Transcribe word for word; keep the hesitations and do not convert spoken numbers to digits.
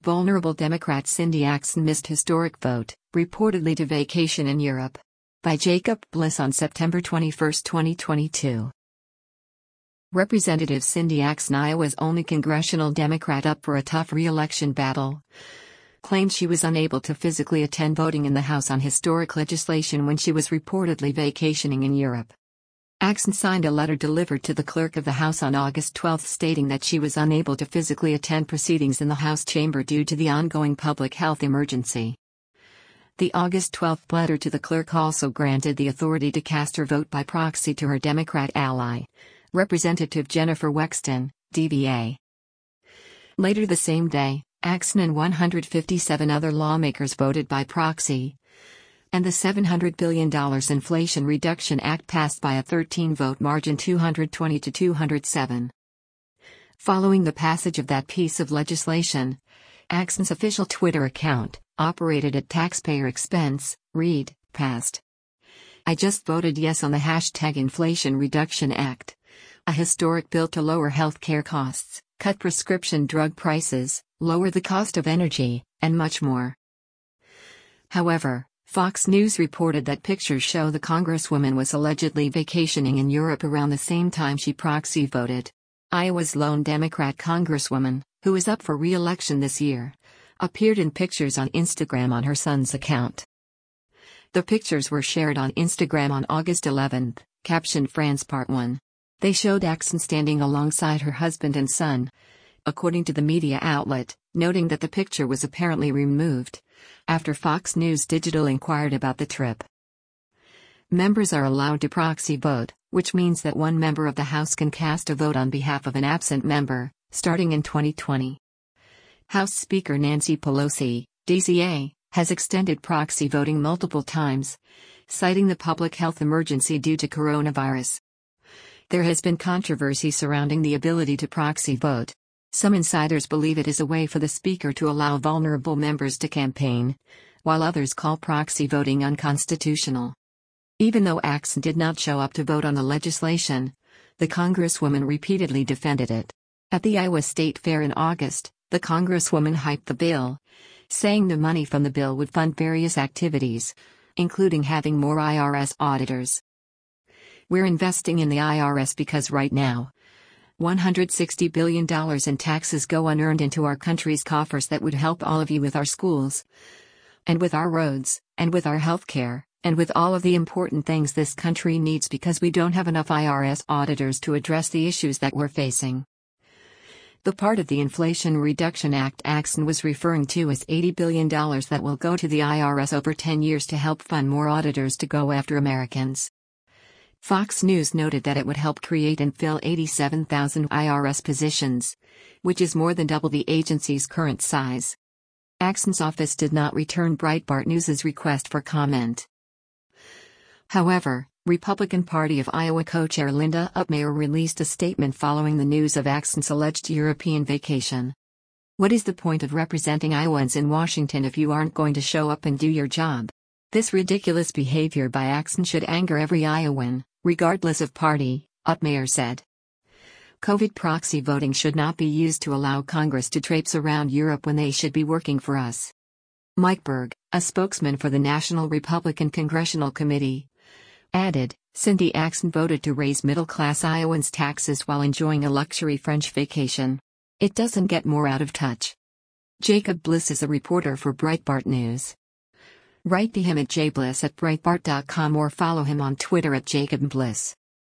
Vulnerable Democrat Cindy Axne missed historic vote, reportedly to vacation in Europe. By Jacob Bliss on September twenty-first, twenty twenty-two. Representative Cindy Axne, Iowa's only congressional Democrat up for a tough re-election battle, claimed she was unable to physically attend voting in the House on historic legislation when she was reportedly vacationing in Europe. Axne signed a letter delivered to the clerk of the House on August twelfth stating that she was unable to physically attend proceedings in the House chamber due to the ongoing public health emergency. The August twelfth letter to the clerk also granted the authority to cast her vote by proxy to her Democrat ally, Representative Jennifer Wexton, D V A. Later the same day, Axne and one hundred fifty-seven other lawmakers voted by proxy, and the seven hundred billion dollars Inflation Reduction Act passed by a thirteen-vote margin, two hundred twenty to two hundred seven. Following the passage of that piece of legislation, Axne's official Twitter account, operated at taxpayer expense, read, "Passed. I just voted yes on the hashtag Inflation Reduction Act, a historic bill to lower health care costs, cut prescription drug prices, lower the cost of energy, and much more." However, Fox News reported that pictures show the Congresswoman was allegedly vacationing in Europe around the same time she proxy voted. Iowa's lone Democrat Congresswoman, who is up for re-election this year, appeared in pictures on Instagram on her son's account. The pictures were shared on Instagram on August eleventh, captioned France Part one. They showed Axne standing alongside her husband and son, according to the media outlet, noting that the picture was apparently removed after Fox News Digital inquired about the trip. Members are allowed to proxy vote, which means that one member of the House can cast a vote on behalf of an absent member, starting in twenty twenty. House Speaker Nancy Pelosi, D C A, has extended proxy voting multiple times, citing the public health emergency due to coronavirus. There has been controversy surrounding the ability to proxy vote. Some insiders believe it is a way for the Speaker to allow vulnerable members to campaign, while others call proxy voting unconstitutional. Even though Axne did not show up to vote on the legislation, the Congresswoman repeatedly defended it. At the Iowa State Fair in August, the Congresswoman hyped the bill, saying the money from the bill would fund various activities, including having more I R S auditors. "We're investing in the I R S because right now, one hundred sixty billion dollars in taxes go unearned into our country's coffers that would help all of you with our schools, and with our roads, and with our health care, and with all of the important things this country needs because we don't have enough I R S auditors to address the issues that we're facing." The part of the Inflation Reduction Act Axne was referring to as eighty billion dollars that will go to the I R S over ten years to help fund more auditors to go after Americans. Fox News noted that it would help create and fill eighty-seven thousand I R S positions, which is more than double the agency's current size. Axne's office did not return Breitbart News's request for comment. However, Republican Party of Iowa co-chair Linda Upmeyer released a statement following the news of Axne's alleged European vacation. "What is the point of representing Iowans in Washington if you aren't going to show up and do your job? This ridiculous behavior by Axne should anger every Iowan, regardless of party," Upmeyer said. COVID proxy voting should not be used to allow Congress to traipse around Europe when they should be working for us. Mike Berg, a spokesman for the National Republican Congressional Committee, added, "Cindy Axne voted to raise middle-class Iowans' taxes while enjoying a luxury French vacation. It doesn't get more out of touch." Jacob Bliss is a reporter for Breitbart News. Write to him at jbliss at breitbart dot com or follow him on Twitter at Jacob Bliss.